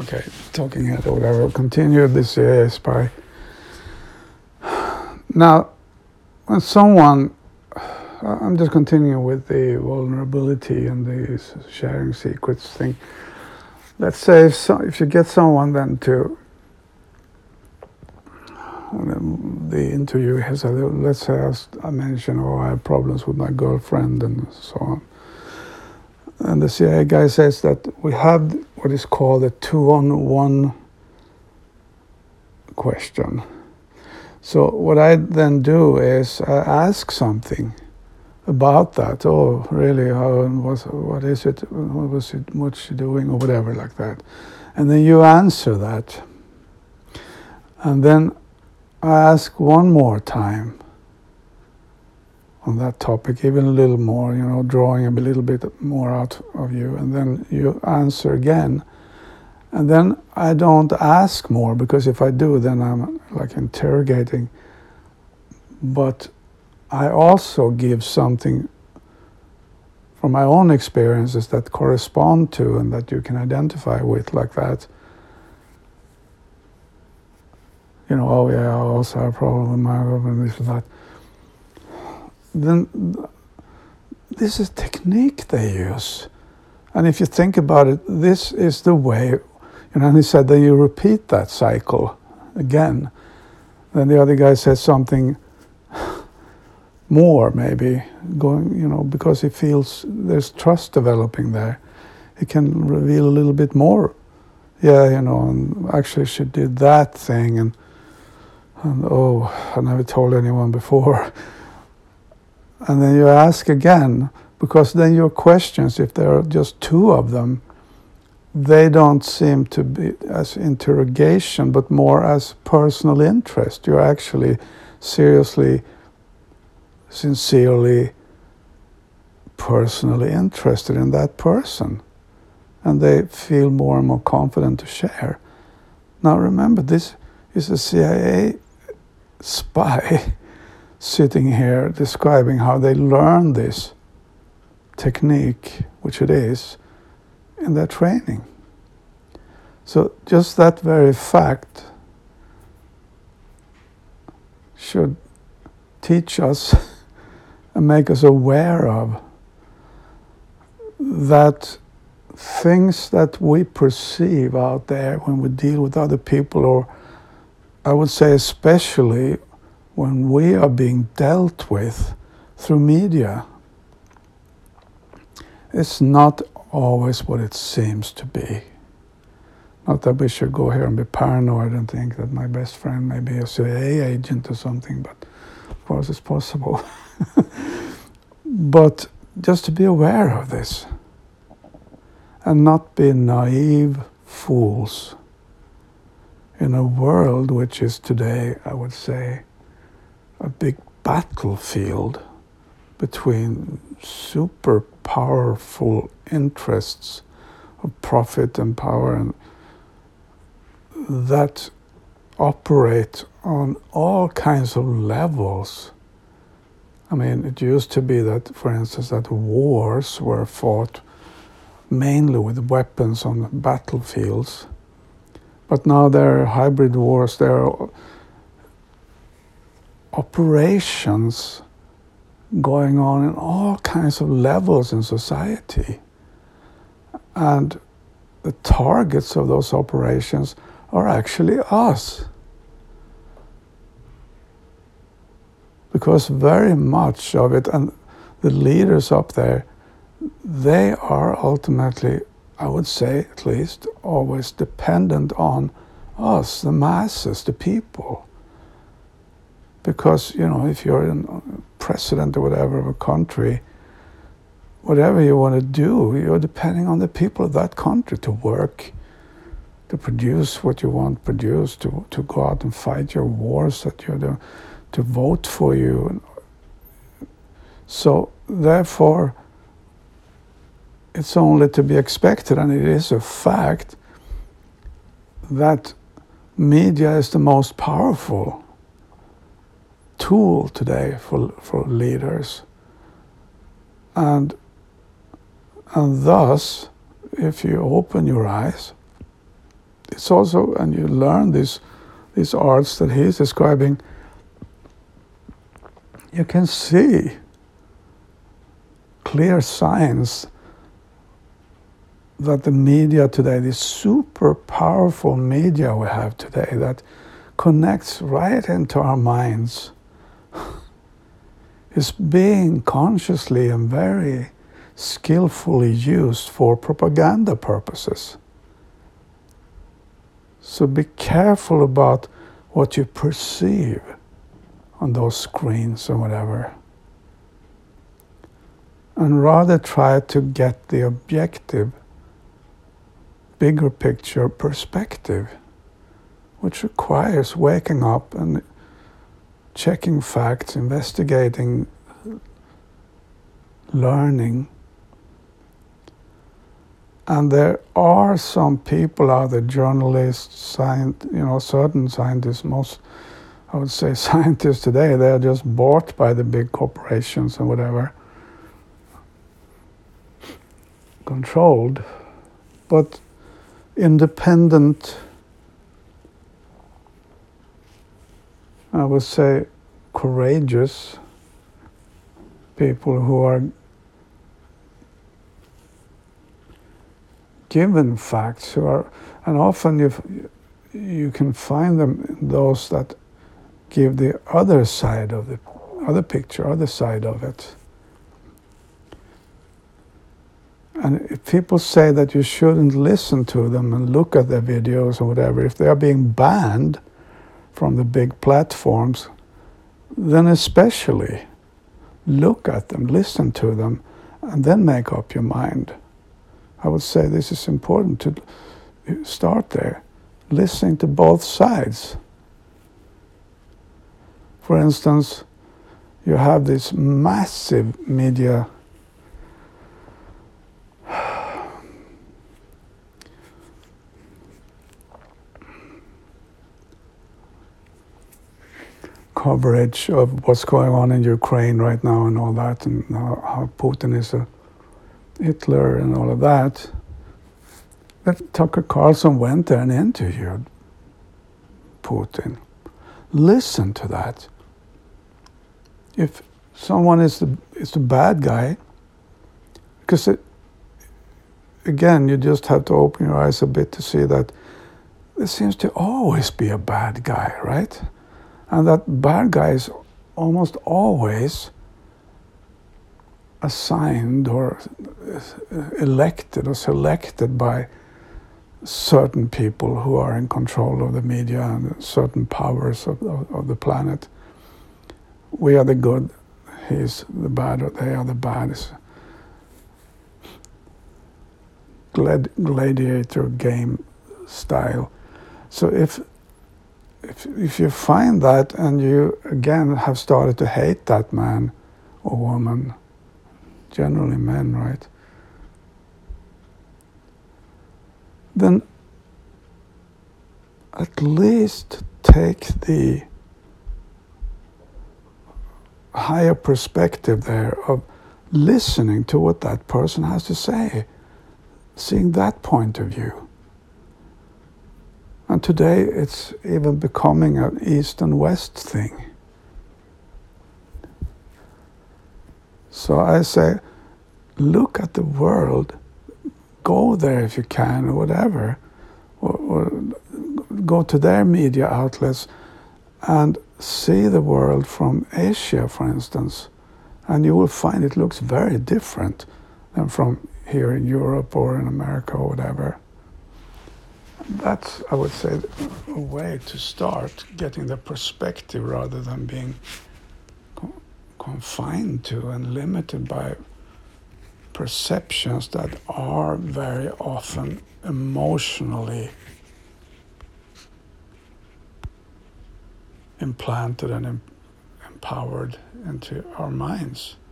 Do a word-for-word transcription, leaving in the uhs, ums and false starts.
Okay, talking head or whatever. Continue the C I A spy. Now, when someone, I'm just continuing with the vulnerability and the sharing secrets thing. Let's say if, so, if you get someone then to, the interview has, let's say I mention, oh, I have problems with my girlfriend and so on. And the C I A guy says that we have what is called a two-on-one question. So what I then do is I ask something about that. Oh, really? How was? What is it? What was it? What's she doing, or whatever, like that. And then you answer that. And then I ask one more time on that topic, even a little more, you know, drawing a little bit more out of you, and then you answer again. And then I don't ask more, because if I do, then I'm like interrogating. But I also give something from my own experiences that correspond to and that you can identify with, like that. You know, oh yeah, I also have a problem with my girlfriend, this and that. Then this is technique they use. And if you think about it, this is the way, you know, and he said that you repeat that cycle again. Then the other guy says something more, maybe, going, you know, because he feels there's trust developing there. He can reveal a little bit more. Yeah, you know, and actually she did that thing, and, and oh, I never told anyone before. And then you ask again, because then your questions, if there are just two of them, they don't seem to be as interrogation, but more as personal interest. You're actually seriously, sincerely, personally interested in that person. And they feel more and more confident to share. Now remember, this is a C I A spy sitting here describing how they learn this technique, which it is, in their training. So just that very fact should teach us and make us aware of that things that we perceive out there when we deal with other people, or I would say especially when we are being dealt with through media, it's not always what it seems to be. Not that we should go here and be paranoid and think that my best friend may be a C I A agent or something, but of course it's possible. But just to be aware of this and not be naive fools in a world which is today, I would say, a big battlefield between super powerful interests of profit and power, and that operate on all kinds of levels. I mean, it used to be that, for instance, that wars were fought mainly with weapons on battlefields. But now there are hybrid wars, there are operations going on in all kinds of levels in society. And the targets of those operations are actually us. Because very much of it, and the leaders up there, they are ultimately, I would say at least, always dependent on us, the masses, the people. Because, you know, if you're a president or whatever of a country, whatever you want to do, you're depending on the people of that country to work, to produce what you want produced, to, to go out and fight your wars that you're doing, to vote for you. So, therefore, it's only to be expected, and it is a fact, that media is the most powerful tool today for for leaders. And and thus, if you open your eyes it's also, and you learn these, these arts that he's describing, you can see clear signs that the media today, this super powerful media we have today that connects right into our minds, is being consciously and very skillfully used for propaganda purposes. So be careful about what you perceive on those screens or whatever. And rather try to get the objective, bigger picture perspective, which requires waking up and checking facts, investigating, learning. And there are some people out there, journalists, science, you know, certain scientists, most, I would say scientists today, they are just bought by the big corporations and whatever, controlled, but independent, I would say courageous people who are given facts, who are, and often you you can find them in those that give the other side of the other picture, other side of it. And if people say that you shouldn't listen to them and look at their videos or whatever, if they are being banned from the big platforms, then especially look at them, listen to them, and then make up your mind. I would say this is important to start there, listening to both sides. For instance, you have this massive media coverage of what's going on in Ukraine right now and all that, and how, how Putin is a Hitler and all of that. That Tucker Carlson went there and interviewed Putin. Listen to that. If someone is the is the bad guy, because it, again, you just have to open your eyes a bit to see that there seems to always be a bad guy, right? And that bad guy is almost always assigned or elected or selected by certain people who are in control of the media and certain powers of, of, of the planet. We are the good, he's the bad, or they are the bad. It's glad, gladiator game style. So if, if if you find that and you again have started to hate that man or woman, generally men, right? Then at least take the higher perspective there of listening to what that person has to say, seeing that point of view. And today it's even becoming an East and West thing. So I say, look at the world, go there if you can, or whatever, or, or go to their media outlets and see the world from Asia, for instance, and you will find it looks very different than from here in Europe or in America or whatever. That's, I would say, a way to start getting the perspective rather than being co- confined to and limited by perceptions that are very often emotionally implanted and em- empowered into our minds.